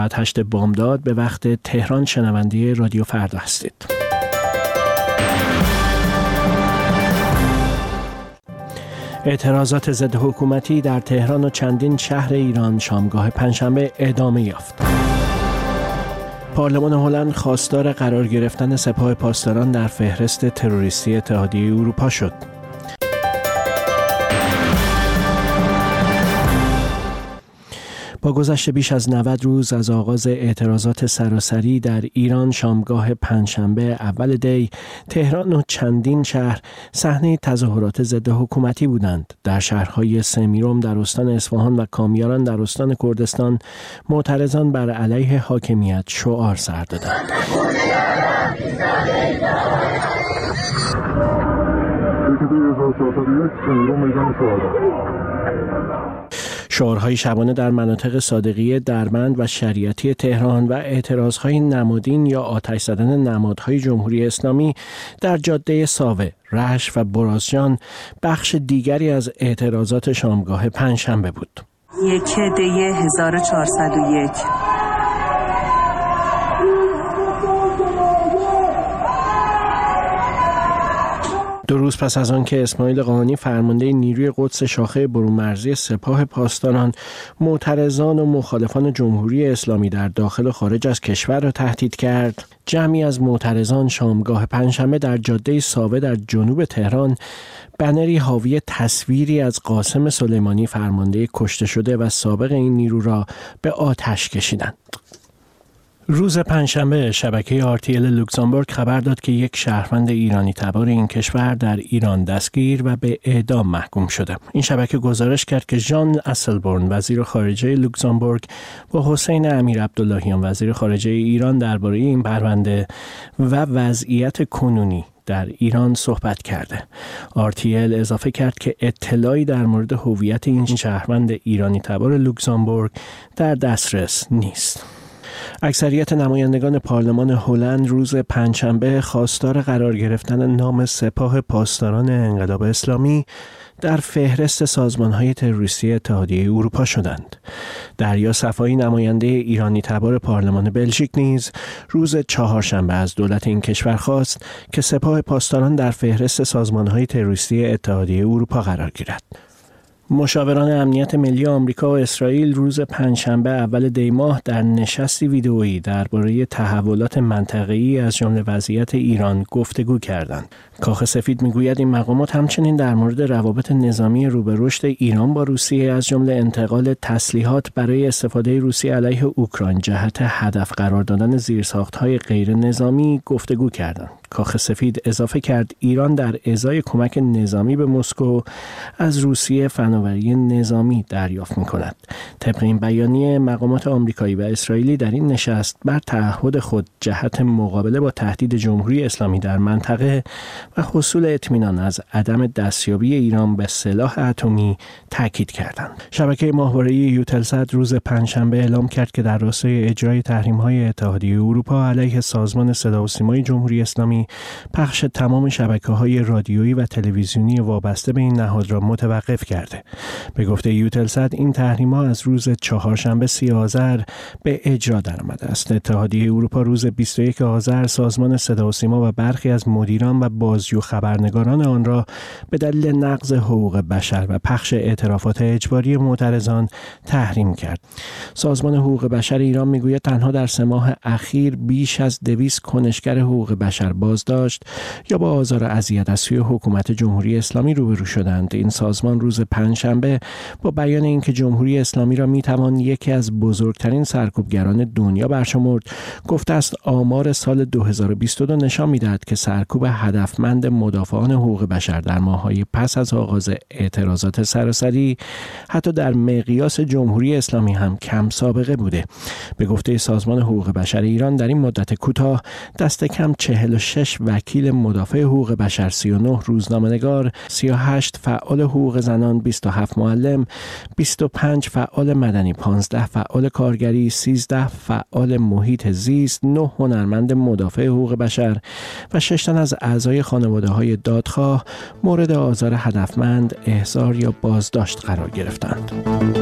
بعد 8 بامداد به وقت تهران شنونده رادیو فردا هستید. اعتراضات ضد حکومتی در تهران و چندین شهر ایران شامگاه پنجشنبه ادامه یافت. پارلمان هلند خواستار قرار گرفتن سپاه پاسداران در فهرست تروریستی اتحادیه اروپا شد. با گذشت بیش از 90 روز از آغاز اعتراضات سراسری در ایران شامگاه پنجشنبه اول دی، تهران و چندین شهر صحنه تظاهرات ضد حکومتی بودند. در شهرهای سمیرم در استان اصفهان و کامیاران در استان کردستان معترضان بر علیه حاکمیت شعار سر دادند. شعارهای شبانه در مناطق صادقیه، دربند و شریعتی تهران و اعتراضهای نمادین یا آتش زدن نمادهای جمهوری اسلامی در جاده ساوه، رشت و برازجان بخش دیگری از اعتراضات شامگاه پنجشنبه بود. 1 دی 1401 2 روز پس از آن که اسماعیل قاآنی فرمانده نیروی قدس شاخه برون‌مرزی سپاه پاسداران معترضان و مخالفان جمهوری اسلامی در داخل و خارج از کشور را تهدید کرد، جمعی از معترضان شامگاه پنجشنبه در جاده ساوه در جنوب تهران بنری حاوی تصویری از قاسم سلیمانی فرمانده کشته شده و سابق این نیرو را به آتش کشیدند. روز پنجشنبه شبکه RTL لوکزامبورگ خبر داد که یک شهروند ایرانی تبار این کشور در ایران دستگیر و به اعدام محکوم شده. این شبکه گزارش کرد که ژان اسلبورن وزیر خارجه لوکزامبورگ با حسین امیر عبداللهیان وزیر خارجه ایران درباره این پرونده و وضعیت کنونی در ایران صحبت کرده. RTL اضافه کرد که اطلاعی در مورد هویت این شهروند ایرانی تبار لوکزامبورگ در دسترس نیست. اکثریت نمایندگان پارلمان هلند روز پنجشنبه خواستار قرار گرفتن نام سپاه پاسداران انقلاب اسلامی در فهرست سازمان‌های تروریستی اتحادیه اروپا شدند. دریا صفایی نماینده ایرانی تبار پارلمان بلژیک نیز روز چهارشنبه از دولت این کشور خواست که سپاه پاسداران در فهرست سازمان‌های تروریستی اتحادیه اروپا قرار گیرد. مشاوران امنیت ملی آمریکا و اسرائیل روز پنجشنبه اول دی ماه در نشستی ویدئویی درباره تحولات منطقه‌ای از جمله وضعیت ایران گفتگو کردند. کاخ سفید میگوید این مقامات همچنین در مورد روابط نظامی رو به رشد ایران با روسیه از جمله انتقال تسلیحات برای استفاده روسیه علیه اوکراین جهت هدف قرار دادن زیرساخت‌های غیر نظامی گفتگو کردند. کاخ سفید اضافه کرد ایران در ازای کمک نظامی به مسکو از روسیه فناوری نظامی دریافت می‌کند. طبق این بیانیه مقامات آمریکایی و اسرائیلی در این نشست بر تعهد خود جهت مقابله با تهدید جمهوری اسلامی در منطقه و حصول اطمینان از عدم دستیابی ایران به سلاح اتمی تاکید کردند. شبکه ماهواره‌ای یوتلسات روز پنجشنبه اعلام کرد که در راستای اجرای تحریم‌های اتحادیه اروپا علیه سازمان صدا و سیمای جمهوری اسلامی پخش تمام شبکه‌های رادیویی و تلویزیونی وابسته به این نهاد را متوقف کرده. به گفته یوتلسات این تحریم‌ها از روز چهارشنبه 30 آذر به اجرا درآمده است. اتحادیه اروپا روز 21 آذر سازمان صدا و سیما و برخی از مدیران و بازجو خبرنگاران آن را به دلیل نقض حقوق بشر و پخش اعترافات اجباری معترضان تحریم کرد. سازمان حقوق بشر ایران میگوید تنها در 3 ماه اخیر بیش از 200 کنشگر حقوق بشر بازداشت یا با آزار و اذیت از سوی حکومت جمهوری اسلامی روبرو شدند. این سازمان روز پنجشنبه با بیان اینکه جمهوری اسلامی را میتوان یکی از بزرگترین سرکوبگران دنیا برشمرد، گفته است آمار سال 2022 نشان میدهد که سرکوب هدفمند مدافعان حقوق بشر در ماه‌های پس از آغاز اعتراضات سراسری حتی در مقیاس جمهوری اسلامی هم کم سابقه بوده. به گفته سازمان حقوق بشر ایران در این مدت کوتاه دست کم 46 وکیل مدافع حقوق بشر، 39 روزنامه‌نگار، 38 فعال حقوق زنان، 27 معلم، 25 فعال مدنی، 15 فعال کارگری، 13 فعال محیط زیست، 9 هنرمند مدافع حقوق بشر و 6 تن از اعضای خانواده‌های دادخواه مورد آزار هدفمند، احضار یا بازداشت قرار گرفتند.